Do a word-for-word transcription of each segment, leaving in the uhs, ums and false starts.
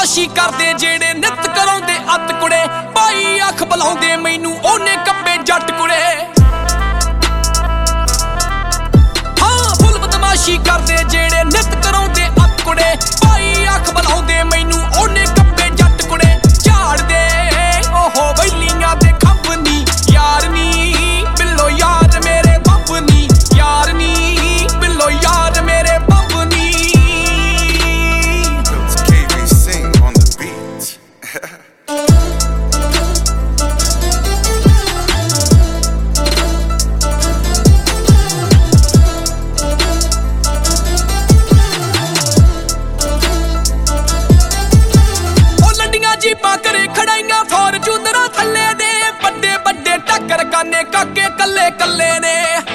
ਬਦਮਾਸ਼ੀ ਕਰਦੇ ਜਿਹੜੇ ਨਿਤ ਕਰਾਉਂਦੇ ਅੱਤ ਕੁੜੇ ਭਾਈ ਅੱਖ ਬੁਲਾਉਂਦੇ ਮੈਨੂੰ ਉਹਨੇ ਕੱਪੇ ਜੱਟ ਕੁੜੇ ਹਾਂ ਫੁੱਲ ਬਦਮਾਸ਼ੀ ਕਰਦੇ ਜਿਹੜੇ ਨਿਤ ਕਰਾਉਂਦੇ ਅੱਤ ਕੁੜੇ ਭਾਈ ਅੱਖ ਬੁਲਾਉਂਦੇ ਮੈਨੂੰ ਉਹਨੇ ਕੱਪੇ ਜੱਟ ਕੁੜੇ ਝਾੜਦੇ ਓਹੋ ਬੈਲੀਆਂ ਦੇ ਖੰਭ ਨੀ ਯਾਰ ਨੀ ਬਿੱਲੋ ਯਾਰ ਮੇਰੇ ਬੰਬ ਨੀ ਯਾਰ ਨੀ ਬਿੱਲੋ ਯਾਰ ਮੇਰੇ ਬੰਬ ਨੀ ਕਾਨੇ ਕਾਕੇ ਕੱਲੇ ਕੱਲੇ ਨੇ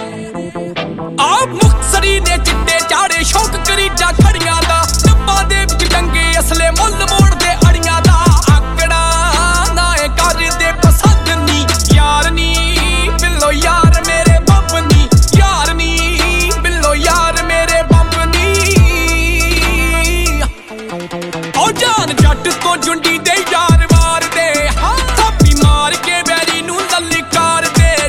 ਆ ਮੁਕਤਸਰੀ ਨੇ ਚਿੱਟੇ ਚਾੜੇ ਸ਼ੌਕ ਕਰੀਜਾ ਖੜੀਆਂ ਦਾ ਡੱਬਾ ਦੇ ਵਿੱਚ ਟੰਗੇ ਅਸਲੇ ਮੁੱਲ ਮੋੜਦੇ ਅੜੀਆਂ ਦਾ ਆਕੜਾ ਨਾ ਇਹ ਕਰਦੇ ਪਸੰਦ ਨੀ ਯਾਰ ਨੀ ਬਿੱਲੋ ਯਾਰ ਮੇਰੇ ਬੰਬ ਨੀ ਯਾਰ ਨੀ ਬਿੱਲੋ ਯਾਰ ਮੇਰੇ ਬੰਬ ਨੀ ਓ ਜਾਨ ਜੱਟ ਤੋਂ ਜੁੰਡੀ ਦੇ ਯਾਰ ਮਾਰਦੇ ਹਾਂ ਥਾਪੀ ਮਾਰ ਕੇ ਬੈਰੀ ਨੂੰ ਲਲਿਕਾਰ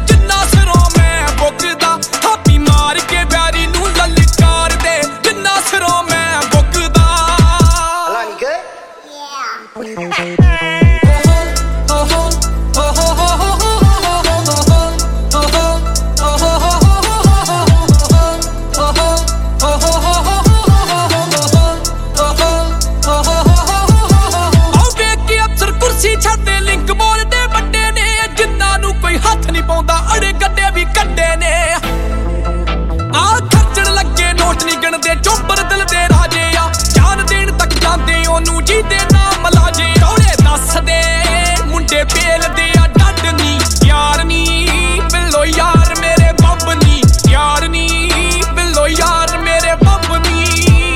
ਜਿਹਦੇ ਨਾਮ ਲਾਜੇ ਰੌਲੇ ਦੱਸਦੇ ਮੁੰਡੇ ਪੇਲਦੇ ਆ ਡੱਡ ਨੀ ਯਾਰ ਨੀ ਬਿੱਲੋ ਯਾਰ ਮੇਰੇ ਬੰਬ ਨੀ ਯਾਰ ਨੀ ਬਿੱਲੋ ਯਾਰ ਮੇਰੇ ਬੰਬ ਨੀ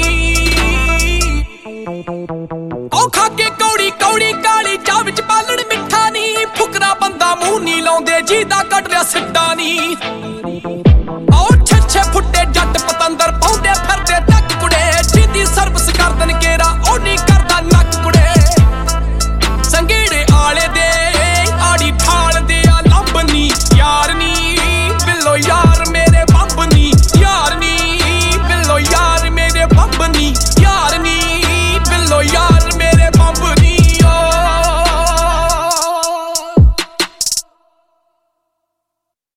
ਉਹ ਖਾ ਕੇ ਕੌੜੀ ਕੌੜੀ ਕਾਲੀ ਚਾਹ ਵਿੱਚ ਪਾਲਣ ਮਿੱਠਾ ਨੀ ਫੁਕਰਾ ਬੰਦਾ ਮੂੰਹ ਨੀ ਲਾਉਂਦੇ ਜਿਹਦਾ ਕੱਢ ਲਿਆ ਸਿੱਟਾ ਨੀ